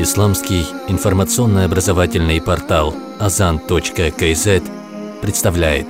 Исламский информационно-образовательный портал Azan.kz представляет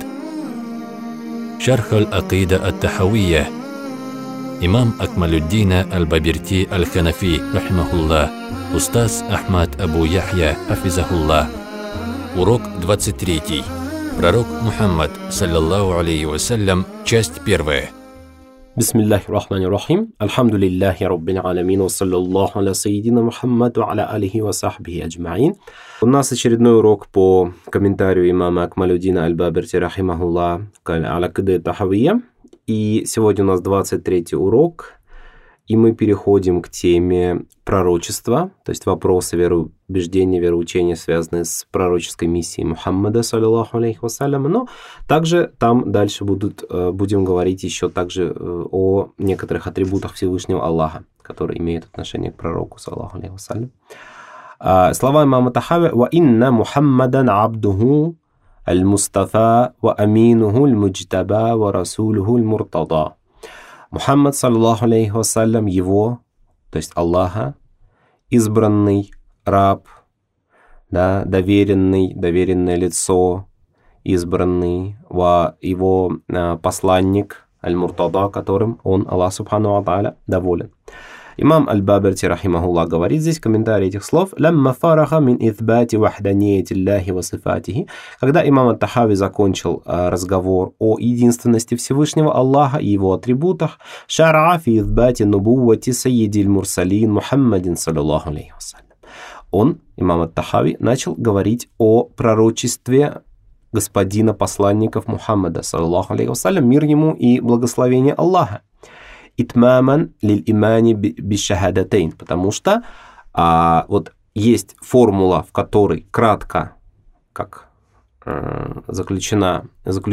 Шарх аль-Акида ат-Тахавийя имам Акмалюддина аль-Бабирти аль-Ханафи, рахимахуллах, устаз Ахмад Абу Яхья, хафизахуллах. Урок 23. Пророк Мухаммад, саллаллаху алейхи вассалям, часть 1. Бисмиллахи рахмани рахим. Альхамдулиллахи раббил аламин. Ва саллаллаху аля сайидина Мухаммад ва аля алихи ва сахбихи аджмаин. У нас очередной урок по комментарию имама Акмалюддина аль-Бабирти, рахимахуллах, аль-Акида ат-Тахавийя. И сегодня у нас 23-й урок, и мы переходим к теме пророчества, то есть вопросы вероубеждения, вероучения, связанные с пророческой миссией Мухаммада, саллаллаху алейхи вассалям. Но также там дальше будем говорить еще также о некоторых атрибутах Всевышнего Аллаха, которые имеют отношение к пророку, саллаллаху алейхи вассалям. Слова имама Тахави: «Ва инна Мухаммадан абдуху аль-Мустафа ва аминуху аль-Муджтаба ва расулуху аль-Муртада». Мухаммад, саллаллаху алейхи вассалям, его, то есть Аллаха, избранный раб, да, доверенное лицо, избранный, его посланник, аль-Муртада, которым он, Аллах субхану ва тааля, доволен. Имам аль-Бабирти, рахимахуллах, говорит здесь в комментарии этих слов: «Лямма фараха мин итбати вахданияти Аллахи ва сифатихи». Когда имам ат-Тахави закончил разговор о единственности Всевышнего Аллаха и его атрибутах, шара'а фи итбати нубуввати саййидил мурсалин Мухаммадин, саллаллаху алейхи вассалям. Он, имам ат-Тахави, начал говорить о пророчестве господина посланников Мухаммада, саллаллаху алейхи вассалям, мир ему и благословение Аллаха. Итмаман лиль имани бишахадатейн, потому что вот есть формула, в которой кратко, как заключены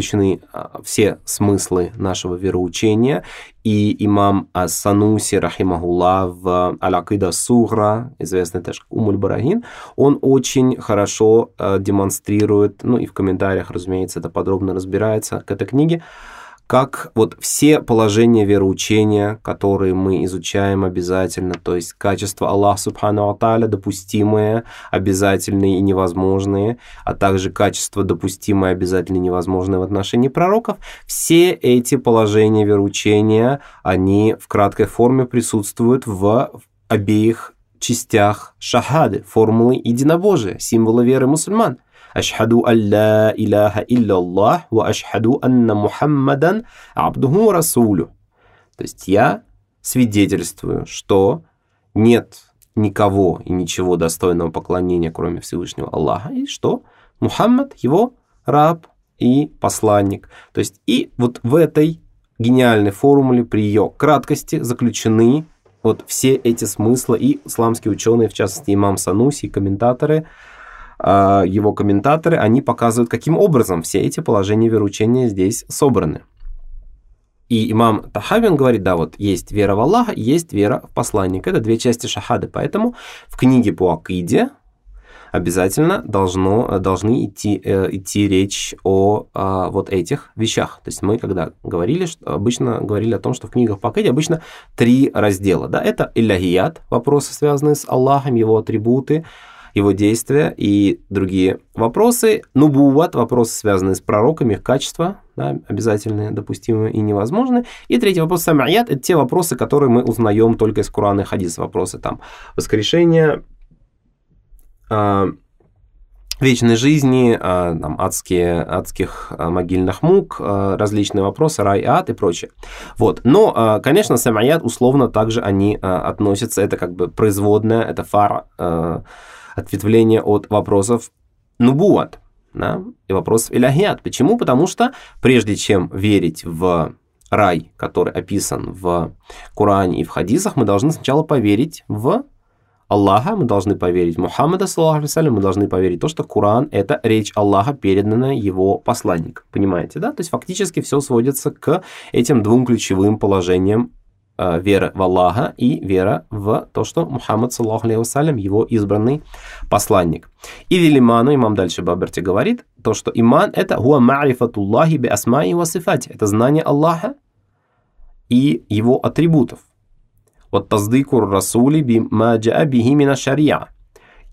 все смыслы нашего вероучения, и имам ас-Сануси, рахимахуллах, в Аль-Акида ас-Сугра, известный тоже как Ум-аль-Барахин, он очень хорошо демонстрирует, ну и в комментариях, разумеется, это подробно разбирается к этой книге, как вот все положения вероучения, которые мы изучаем обязательно, то есть качества Аллаха субхану ва тааля, допустимые, обязательные и невозможные, а также качества допустимые, обязательные и невозможные в отношении пророков, все эти положения вероучения, они в краткой форме присутствуют в обеих частях шахады, формулы единобожия, символа веры мусульман. Ашхаду алла иляха илляллах ва ашхаду анна Мухаммадан абдуху расулю. То есть я свидетельствую, что нет никого и ничего достойного поклонения, кроме Всевышнего Аллаха, и что Мухаммад его раб и посланник. То есть и вот в этой гениальной формуле, при ее краткости, заключены вот все эти смыслы, и исламские ученые, в частности имам Сануси, комментаторы, его комментаторы, они показывают, каким образом все эти положения вероучения здесь собраны. И имам Тахави, он говорит, да, вот есть вера в Аллаха, есть вера в посланника. Это две части шахады, поэтому в книге по акиде обязательно должны идти речь о вот этих вещах. То есть мы, когда говорили, обычно говорили о том, что в книгах по акиде обычно 3 раздела. Да? Это илляхият, вопросы, связанные с Аллахом, его атрибуты, его действия и другие вопросы. Нубувват, вопросы, связанные с пророками, их качества, да, обязательные, допустимые и невозможные. И третий вопрос, сам'ият, это те вопросы, которые мы узнаем только из Корана и хадиса. Вопросы там воскрешения, вечной жизни, там, адских могильных мук, различные вопросы, рай, ад и прочее. Вот. Но, конечно, сам'ият условно также они относятся, это как бы производная, это фара, ответвление от вопросов нубувват, да, и вопросов илляхият. Почему? Потому что прежде чем верить в рай, который описан в Коране и в хадисах, мы должны сначала поверить в Аллаха, мы должны поверить в Мухаммада, саллаллаху алейхи вассалям, мы должны поверить в то, что Коран — это речь Аллаха, переданная его посланником. Понимаете, да? То есть фактически все сводится к этим 2 ключевым положениям: вера в Аллаха и вера в то, что Мухаммад, саллаллаху алейхи вассалям, его избранный посланник. И в иману, имам дальше Бабирти говорит, то, что иман — это хуа ма'рифатуллахи би асмаи ва сифати, это знание Аллаха и его атрибутов. Вот таздикур расули би ма джаа бихи мина шария,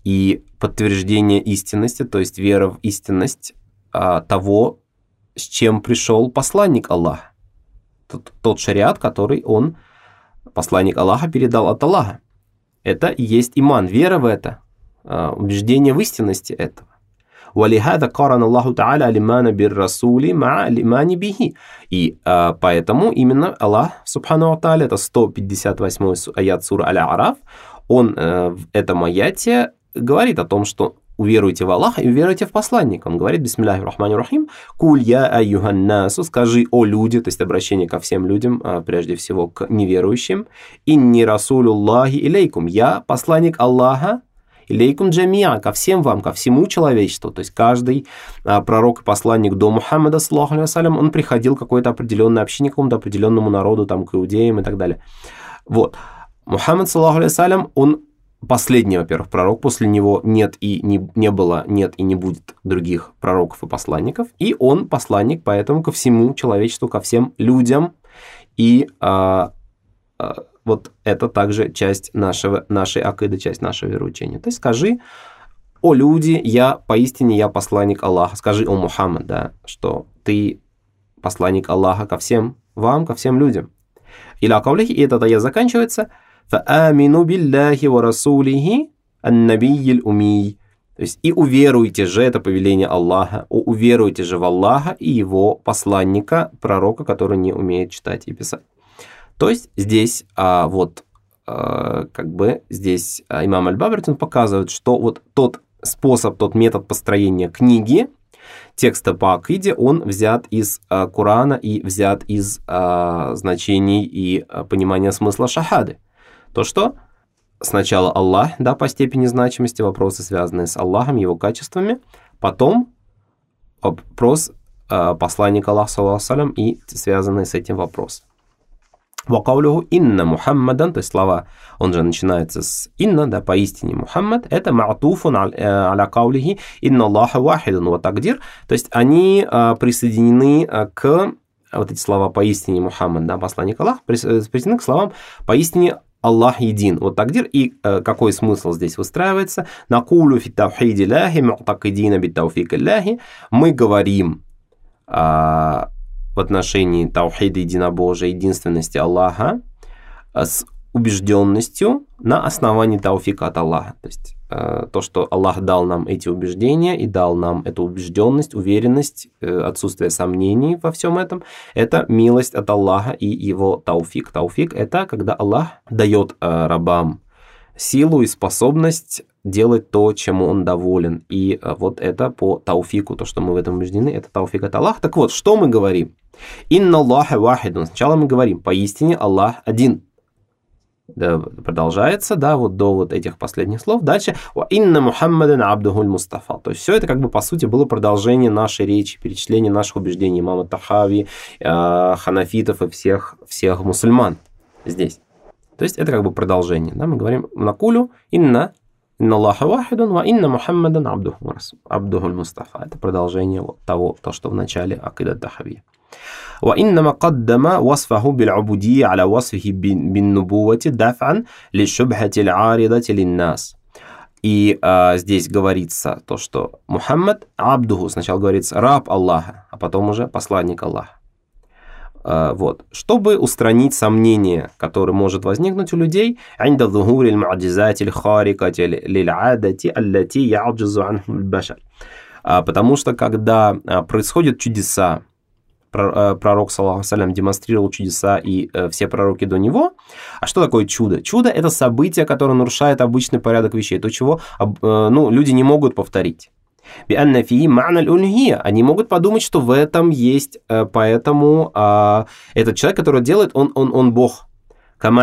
и подтверждение истинности, то есть вера в истинность того, с чем пришел посланник Аллаха. Тот шариат, который посланник Аллаха, передал от Аллаха. Это и есть иман, вера в это, убеждение в истинности этого. وَلِهَذَا قَارَنَ اللَّهُ تَعَالَى الْإِيمَانَ بِالرَّسُولِ مَعَ الْإِيمَانِ بِهِ. И поэтому именно Аллах, субхану ва тааля, это 158 аят сура Аль-А'раф, он в этом аяте говорит о том, что уверуйте в Аллаха и уверуйте в посланника. Он говорит: бисмиллахи рахмани рахим, куль я айюхан насу, скажи, о люди, то есть обращение ко всем людям, прежде всего к неверующим, инни расулуллахи илейкум, я посланник Аллаха, илейкум джамиа, ко всем вам, ко всему человечеству. То есть каждый пророк и посланник до Мухаммада, саллаху алейхи ва саллям, он приходил к какой-то определенной общине, к какому-то определенному народу, там, к иудеям и так далее. Вот. Мухаммад, саллаху алейхи ва саллям, он последний, во-первых, пророк, после него нет и не было, нет и не будет других пророков и посланников, и он посланник, поэтому ко всему человечеству, ко всем людям, и вот это также часть нашей акиды, часть нашего вероучения. То есть скажи, о люди, поистине я посланник Аллаха, скажи, о Мухаммад, да, что ты посланник Аллаха ко всем вам, ко всем людям. Иля кавлихи, и этот аят заканчивается فَآمِنُوا بِاللَّهِ وَرَسُولِهِ النَّبِيِّ الْأُمِيِّ. То есть, и уверуйте же, это повеление Аллаха, уверуйте же в Аллаха и его посланника, пророка, который не умеет читать и писать. То есть, здесь, здесь имам Аль-Бабертин показывает, что вот тот способ, тот метод построения книги, текста по акиде, он взят из Корана и взят из значений и понимания смысла шахады. То, что сначала Аллах, да, по степени значимости, вопросы, связанные с Аллахом, его качествами, потом вопрос посланника Аллаха, саллаллаху алейхи ва саллям, и связанные с этим вопросы. وَقَوْلُهُ инна Мухаммадан, то есть слова, он же начинается с инна, да, поистине Мухаммад, это ма'туфун аля каулихи инна Аллаха вахидун ва тагдир, то есть они присоединены к, вот эти слова поистине Мухаммад, да, посланник Аллаха, присоединены к словам поистине Аллах един. Вот тагдир, и какой смысл здесь выстраивается? Накулу фи тавхиди ляхи му'такидина бит тауфик ляхи, мы говорим в отношении таухида, единобожия, единственности Аллаха с убежденностью на основании тауфика от Аллаха. То есть то, что Аллах дал нам эти убеждения и дал нам эту убежденность, уверенность, отсутствие сомнений во всем этом, это милость от Аллаха и его тауфик. Тауфик – это когда Аллах дает рабам силу и способность делать то, чему он доволен. И вот это по тауфику, то, что мы в этом убеждены, это тауфик от Аллаха. Так вот, что мы говорим? Инна Аллаха вахидун. Сначала мы говорим, поистине Аллах один. Да, продолжается, да, вот до вот этих последних слов. Дальше, инна Мухаммадан абдухуль мустафа. То есть все это как бы по сути было продолжение нашей речи, перечисление наших убеждений имама Тахави, ханафитов и всех мусульман здесь. То есть это как бы продолжение. Да? Мы говорим накулю инна Аллаха вахидун ва инна Мухаммадан абдухуль мустафа. Это продолжение вот того, что в начале акида Тахави. وإنما قدم وصفه بالعبودية على وصفه بالنبوة دفعا للشبهة العارضة للناس. И здесь говорится то, что Мухаммад абдуху, сначала говорится раб Аллаха, а потом уже посланник Аллаха. Вот. Чтобы устранить сомнение, которое может возникнуть у людей, عند ظهور المعجزات الخارقة للعادة التي يعجز عنه البشر. Потому что когда происходят чудеса, пророк, саллаллаху алейхи ва саллям, демонстрировал чудеса и все пророки до него. А что такое чудо? Чудо – это событие, которое нарушает обычный порядок вещей, то, чего люди не могут повторить. Они могут подумать, что в этом есть, поэтому этот человек, который делает, он Бог. Как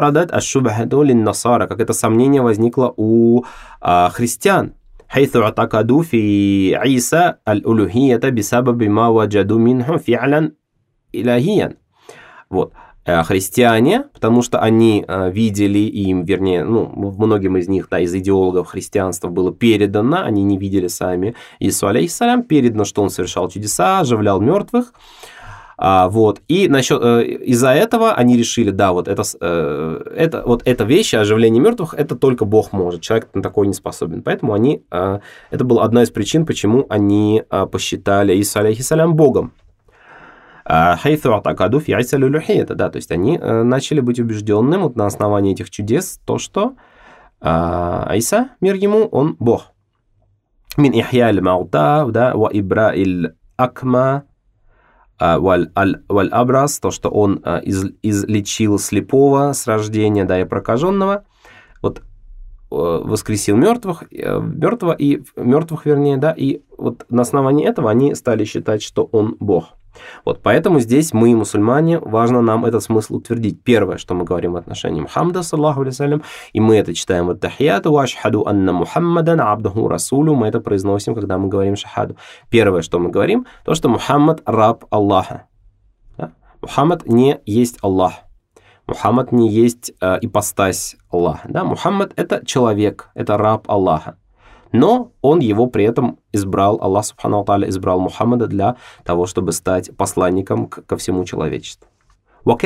это сомнение возникло у христиан. حيث اعتقدوا في عيسى الألوهية بسبب ما وجدوا منه فعلا إلهيا. Вот. Христиане, потому что они видели им, вернее, многим из них, да, из идеологов христианства было передано, они не видели сами Иисусу алейхиссалям, передано, что он совершал чудеса, оживлял мертвых. Вот. И из-за этого они решили, да, вот эта вещь, оживление мертвых, это только Бог может, человек на такое не способен. Поэтому это была одна из причин, почему они посчитали Иса алейхиссалям Богом. Хайфу атакаду фи Иса лулухията, да, то есть они начали быть убежденным вот на основании этих чудес, то, что Иса, мир ему, он Бог. Мин ихья аль-маута, да, ва ибра иль-акма, валь-абрас, то, что он излечил слепого с рождения, да, и прокаженного, вот воскресил мертвых, вернее, да, и вот на основании этого они стали считать, что он Бог. Вот, поэтому здесь мы, мусульмане, важно нам этот смысл утвердить. Первое, что мы говорим в отношении Мухаммада, саллаху алейхи, и мы это читаем в ат-тахияту, ва ашхаду анна Мухаммадан абдуху расулю, мы это произносим, когда мы говорим шахаду. Первое, что мы говорим, то, что Мухаммад раб Аллаха. Да? Мухаммад не есть Аллах. Мухаммад не есть ипостась Аллаха. Да? Мухаммад это человек, это раб Аллаха. Но он его при этом избрал, Аллах Субхану Тааля избрал Мухаммада для того, чтобы стать посланником ко всему человечеству. Вот.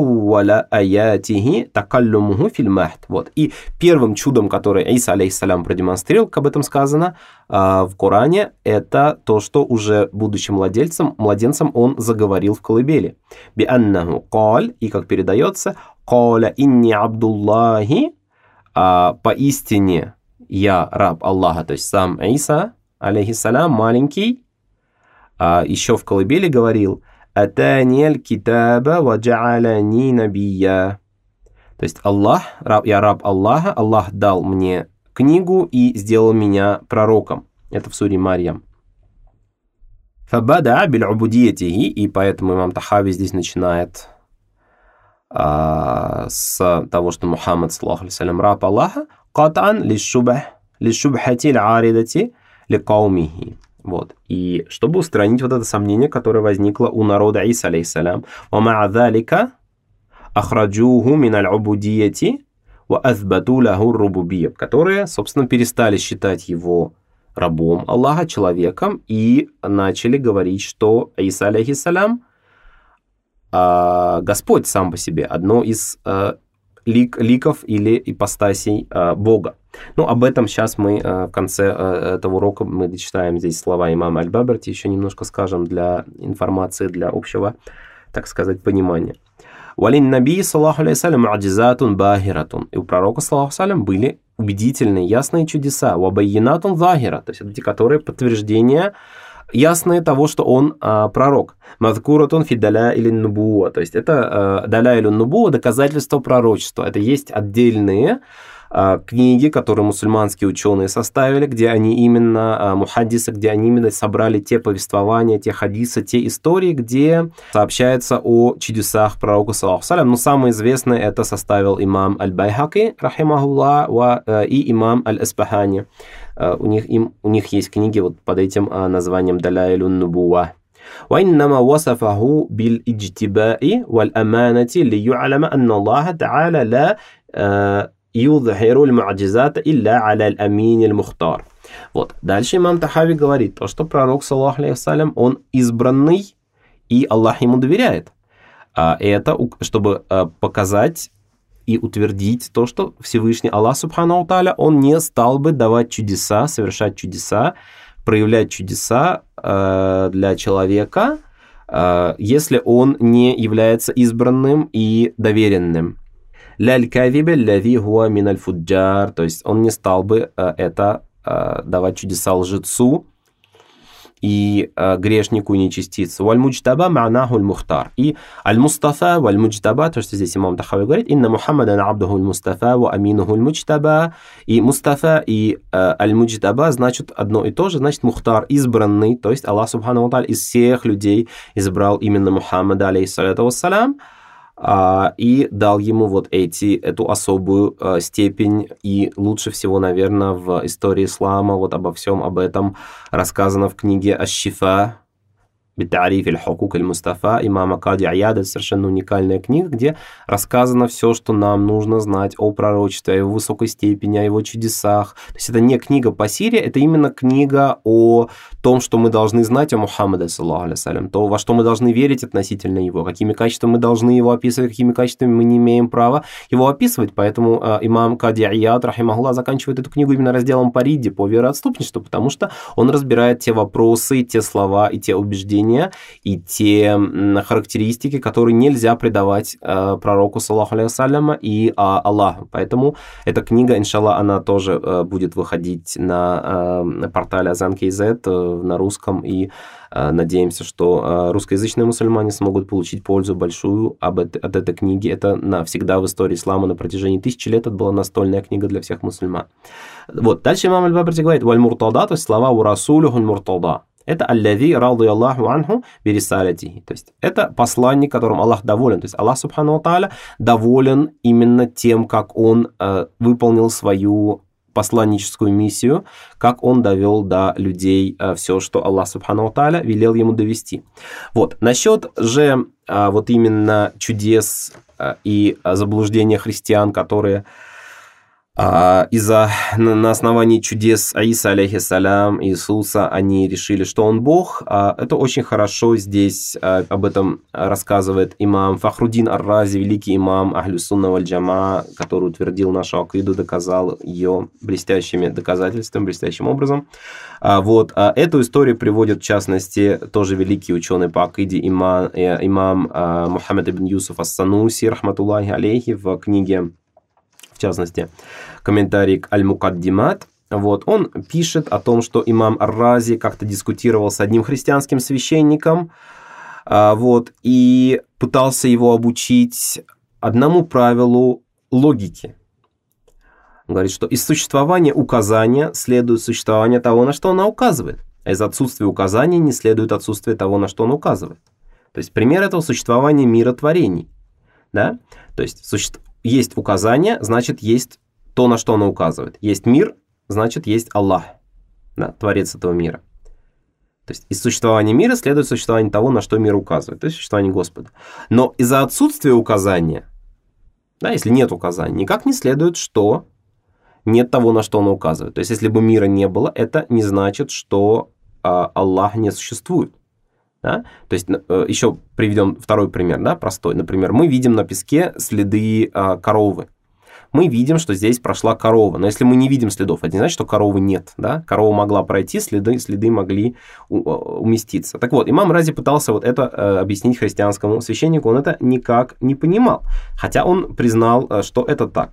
И первым чудом, которое Иса алейхиссалям продемонстрировал, как об этом сказано в Коране, это то, что уже будучи младенцем, он заговорил в колыбели. Бианнаху каль, и как передается, каля инни абдуллахи, поистине я раб Аллаха, то есть сам Иса, алейхиссалям, маленький, еще в колыбели говорил, «Атаниль китаба ва джа'аляни набия». То есть я раб Аллаха, Аллах дал мне книгу и сделал меня пророком. Это в суре Марьям. «Фабада биль-убудиятихи», и поэтому имам Тахави здесь начинает с того, что Мухаммад, саллаху алейхи салям, раб Аллаха, «Катан лишубхати л'аридати ликаумихи». Вот. И чтобы устранить вот это сомнение, которое возникло у народа Иса, алейхиссалям, «Ва ма'адалика ахраджуху мин аль-убудияти ва азбату лаху рубубия», которые, собственно, перестали считать его рабом Аллаха, человеком, и начали говорить, что Иса, алейхиссалям, Господь сам по себе, одно из ликов или ипостасей Бога. Ну, об этом сейчас мы в конце этого урока мы дочитаем здесь слова имама Аль-Баберти, еще немножко скажем для информации, для общего, так сказать, понимания. «Валин наби, саллаху алейхи му'аджизатун бахиратун». И у пророка, саллаху алейхи, были убедительные, ясные чудеса. «Вабайинатун захира», то есть это те, которые подтверждения ясные того, что он пророк. «Мазкуратун фи далаилин нубуа», то есть это далаилун нубуа, доказательство пророчества. Это есть отдельные книги, которые мусульманские ученые составили, где они именно, мухаддисы, где они именно собрали те повествования, те хадисы, те истории, где сообщается о чудесах пророка, саллаху алейхи. Но самое известное это составил имам Аль-Байхаки, рахимахуллах, и имам Аль-Аспахани. У них есть книги вот под этим названием «Далаилун нубуа». وإنما وصفه بالإجتباء والأمانة ليعلم أن الله تعالى لا يظهر المعجزات إلا على الأمين المختار. Вот. Дальше имам Тахави говорит, то, что пророк, саллаху алейхи вассалям, он избранный, и Аллах ему доверяет. Это, чтобы показать и утвердить то, что Всевышний Аллах, субхану тааля, он не стал бы давать чудеса, совершать чудеса, проявлять чудеса для человека, если он не является избранным и доверенным. «Ляль-кавибе ляви хуа миналь-фуджар», то есть он не стал бы давать чудеса лжецу и грешнику и нечестицу. «Валь-муджтаба ма'наху аль-мухтар». И «аль-мустафа валь-муджтаба», то, что здесь имам Тахави говорит, «инна Мухаммадан абдуху аль-мустафа ва аминуху аль-муджтаба». И «мустафа» и «аль-муджтаба» значит одно и то же, значит «мухтар» избранный, то есть Аллах субхану тааля из всех людей избрал именно Мухаммада, алейхиссалату вассалям, и дал ему вот эту особую степень. И лучше всего, наверное, в истории ислама вот обо всем об этом рассказано в книге «Аш-Шифа «Битариф аль-хукук аль-Мустафа» имама Кади Аяда. Это совершенно уникальная книга, где рассказано все, что нам нужно знать о пророчестве, о его высокой степени, о его чудесах. То есть это не книга по сире, это именно книга о том, что мы должны знать о Мухаммаде, саллаллаху алейхи ва саллям, то, во что мы должны верить относительно его, какими качествами мы должны его описывать, какими качествами мы не имеем права его описывать. Поэтому имам Кади Аяд, рахимахуллах, заканчивает эту книгу именно разделом по ридде, по вероотступничеству, потому что он разбирает те вопросы, те слова и те убеждения, и те характеристики, которые нельзя придавать пророку, саллаллаху алейхи ва саллям, и Аллаху. Поэтому эта книга, иншаллах, она тоже будет выходить на портале Azan.kz на русском, и надеемся, что русскоязычные мусульмане смогут получить пользу большую от этой книги. Это навсегда в истории ислама на протяжении 1000 лет это была настольная книга для всех мусульман. Вот. Дальше имам аль-Бабарти говорит: «Валь-муртада», то есть слова «у расулюху муртада». Это «аллави ради Аллаху анху бирисалятихи». То есть это посланник, которым Аллах доволен. То есть Аллах, субхану ва тааля, доволен именно тем, как он выполнил свою посланническую миссию, как он довел до людей все, что Аллах, субхану ва тааля, велел ему довести. Вот. Насчет же вот именно чудес и заблуждения христиан, которые на основании чудес Иса, алейхиссалям, Иисуса, они решили, что он Бог. Это очень хорошо здесь об этом рассказывает имам Фахруддин ар-Рази, великий имам Ахлю-Сунна валь-Джама, который утвердил нашу акиду, доказал ее блестящими доказательствами, блестящим образом. Вот. Эту историю приводит, в частности, тоже великий ученый по акиде имам Мухаммад ибн Юсуф ас-Сануси, рахматуллахи алейхи, в книге, в частности, комментарий к Аль-Мукаддимат. Вот, он пишет о том, что имам ар-Рази как-то дискутировал с одним христианским священником, вот, и пытался его обучить одному правилу логики. Он говорит, что из существования указания следует существование того, на что оно указывает, а из отсутствия указания не следует отсутствие того, на что оно указывает. То есть пример этого — существование миротворений. Да? То есть есть указание, значит, есть то, на что оно указывает. Есть мир, значит, есть Аллах, да, Творец этого мира. То есть из существования мира следует существование того, на что мир указывает, то есть существование Господа. Но из-за отсутствия указания, да, если нет указания, никак не следует, что нет того, на что оно указывает. То есть если бы мира не было, это не значит, что Аллах не существует. Да? То есть еще приведем второй пример, да, простой. Например, мы видим на песке следы коровы. Мы видим, что здесь прошла корова. Но если мы не видим следов, это не значит, что коровы нет. Да? Корова могла пройти, следы могли уместиться. Так вот, имам Рази пытался вот это объяснить христианскому священнику. Он это никак не понимал. Хотя он признал, что это так.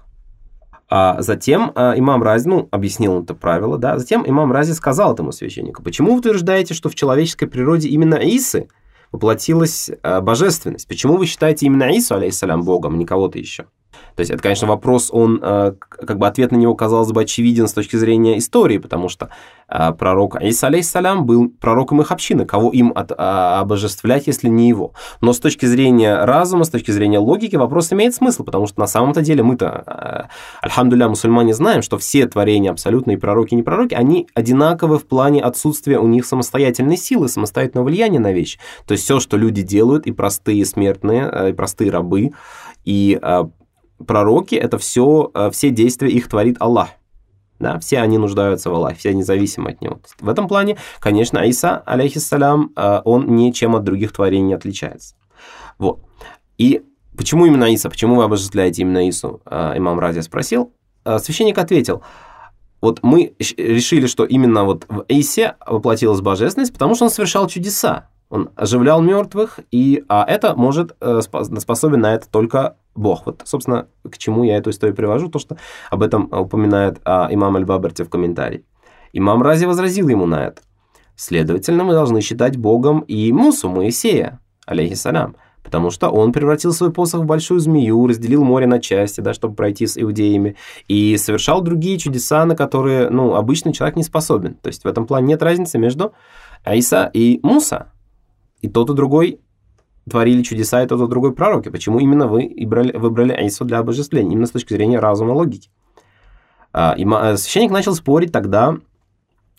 Затем имам Рази, объяснил это правило, да, затем имам Рази сказал этому священнику: почему вы утверждаете, что в человеческой природе именно Исы воплотилась божественность? Почему вы считаете именно Ису, алейхиссалям, Богом, не кого-то еще? То есть это, конечно, вопрос, он, как бы ответ на него, казалось бы, очевиден с точки зрения истории, потому что пророк Иса, алейхиссалям, был пророком их общины, кого им обожествлять, если не его. Но с точки зрения разума, с точки зрения логики вопрос имеет смысл, потому что на самом-то деле мы-то, альхамдулилля, мусульмане, знаем, что все творения, абсолютно и пророки, и не пророки, они одинаковы в плане отсутствия у них самостоятельной силы, самостоятельного влияния на вещи. То есть все, что люди делают, и простые смертные, и простые рабы, и пророки — это все действия их творит Аллах. Да? Все они нуждаются в Аллахе, все независимы от него. В этом плане, конечно, Иса, алейхиссалям, он ничем от других творений не отличается. Вот. И почему именно Иса? Почему вы обожествляете именно Ису? Имам Рази спросил. Священник ответил: вот мы решили, что именно вот в Исе воплотилась божественность, потому что он совершал чудеса. Он оживлял мертвых, а это способен на это только Бог. Вот, собственно, к чему я эту историю привожу, то, что об этом упоминает имам аль-Бабарти в комментарии. Имам Рази возразил ему на это: следовательно, мы должны считать Богом и Мусу, Моисея, алейхиссалям, потому что он превратил свой посох в большую змею, разделил море на части, да, чтобы пройти с иудеями, и совершал другие чудеса, на которые обычный человек не способен. То есть в этом плане нет разницы между Иса и Муса. И тот, и другой творили чудеса, и тот, и другой пророки. Почему именно вы выбрали Ису для обожествления? Именно с точки зрения разума, логики. Священник начал спорить тогда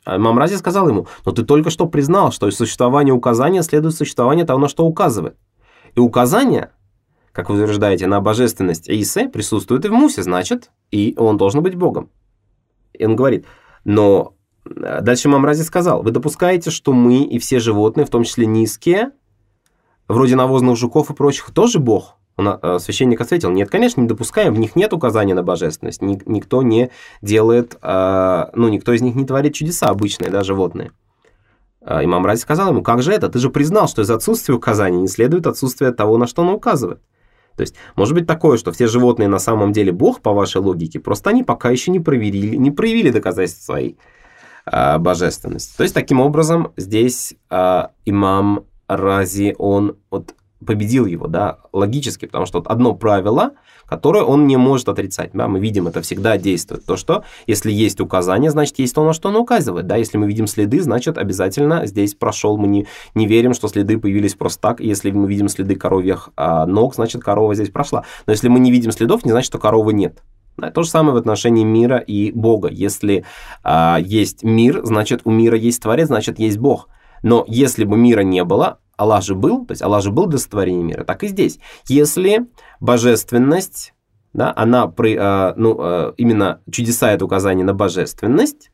имам Рази сказал ему: но ты только что признал, что из существования указания следует существование того, на что указывает. И указание, как вы утверждаете, на божественность Исы присутствует и в Мусе, значит, и он должен быть Богом. И он говорит: но дальше имам Рази сказал: вы допускаете, что мы и все животные, в том числе низкие, вроде навозных жуков и прочих, тоже Бог? Священник ответил: нет, конечно, не допускаем, в них нет указания на божественность, никто не делает, никто из них не творит чудеса обычные, да, животные. Имам Рази сказал ему: как же это? Ты же признал, что из отсутствия указаний не следует отсутствие того, на что оно указывает. То есть, может быть такое, что все животные на самом деле Бог, по вашей логике, просто они пока еще не проявили доказательств своей божественности. То есть, таким образом, здесь имам Рази, он победил его, да, логически, потому что одно правило, которое он не может отрицать, да, мы видим, это всегда действует, то, что если есть указание, значит, есть то, на что оно указывает, да, если мы видим следы, значит, обязательно здесь прошел, мы не верим, что следы появились просто так, если мы видим следы коровьих ног, значит, корова здесь прошла, но если мы не видим следов, не значит, что коровы нет. Да, то же самое в отношении мира и Бога, если есть мир, значит, у мира есть Творец, значит, есть Бог, но если бы мира не было, Аллах же был, то есть Аллах же был до сотворения мира, так и здесь. Если божественность, да, она, именно чудеса — это указание на божественность,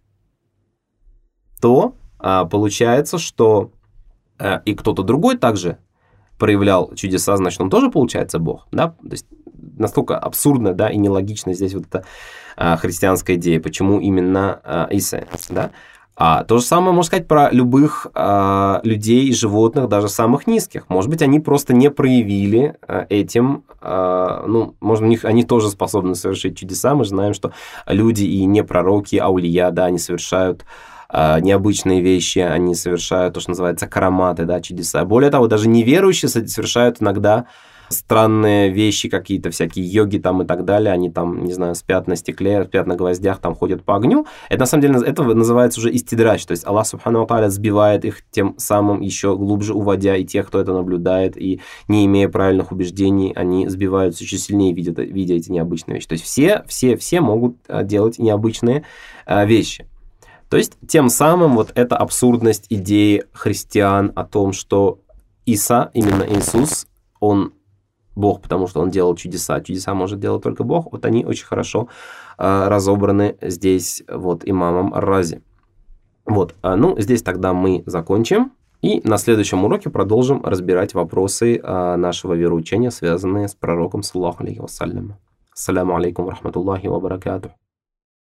то получается, что и кто-то другой также проявлял чудеса, значит, он тоже получается Бог, да, то есть настолько абсурдно, да, и нелогично здесь вот эта христианская идея, почему именно Иса, да. То же самое можно сказать про любых людей и животных, даже самых низких. Может быть, они просто не проявили этим, может, у них они тоже способны совершить чудеса. Мы же знаем, что люди и не пророки, аулия, да, они совершают необычные вещи, они совершают то, что называется караматы, да, чудеса. Более того, даже неверующие совершают иногда странные вещи какие-то, всякие йоги там и так далее, они там, не знаю, спят на стекле, спят на гвоздях, там ходят по огню. Это на самом деле, это называется уже истидрач, то есть Аллах Субхану ва Тааля сбивает их, тем самым еще глубже уводя и тех, кто это наблюдает, и не имея правильных убеждений, они сбиваются еще сильнее, видя эти необычные вещи. То есть все могут делать необычные вещи. То есть тем самым вот эта абсурдность идеи христиан о том, что Иса, именно Иисус, он Бог, потому что он делал чудеса. Чудеса может делать только Бог. Вот они очень хорошо разобраны здесь вот имамом Рази. Вот, здесь тогда мы закончим. И на следующем уроке продолжим разбирать вопросы нашего вероучения, связанные с пророком, саллаллаху алейхи вассалям. Ассаляму алейкум ва рахматуллахи ва баракатух.